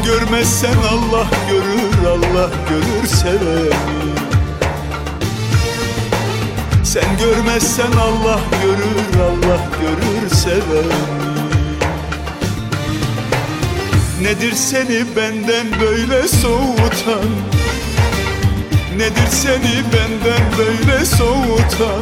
görmezsen Allah görür, Allah görür seveni. Sen görmezsen Allah görür, Allah görür seveni. Nedir seni benden böyle soğutan? Nedir seni benden böyle soğutan?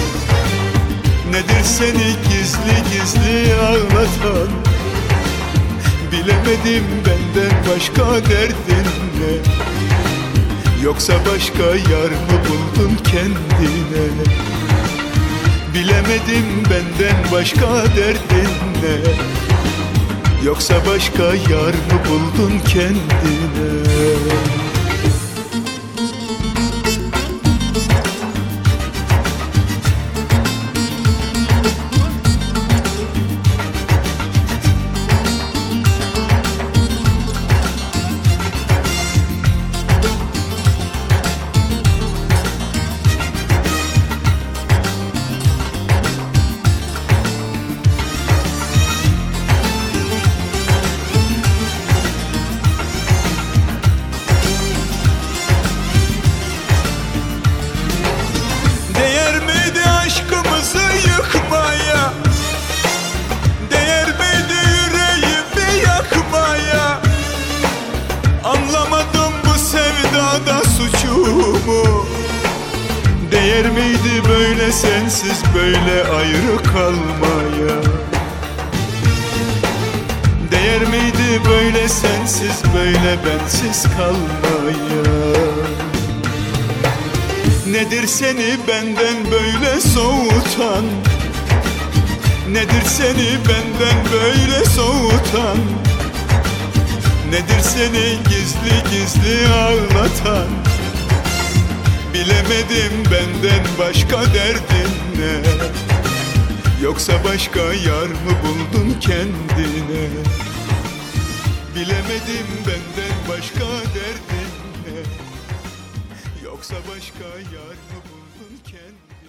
Nedir seni gizli gizli ağlatan? Bilemedim benden başka derdin ne? Yoksa başka yar mı buldun kendine? Bilemedim benden başka derdin ne? Yoksa başka yar mı buldun kendine? Değer miydi böyle sensiz böyle ayrı kalmaya? Değer miydi böyle sensiz böyle bensiz kalmaya? Nedir seni benden böyle soğutan? Nedir seni benden böyle soğutan? Nedir seni gizli gizli ağlatan? Bilemedim benden başka derdin ne? Yoksa başka yar mı buldun kendine? Bilemedim benden başka derdin ne? Yoksa başka yar mı buldun kendine?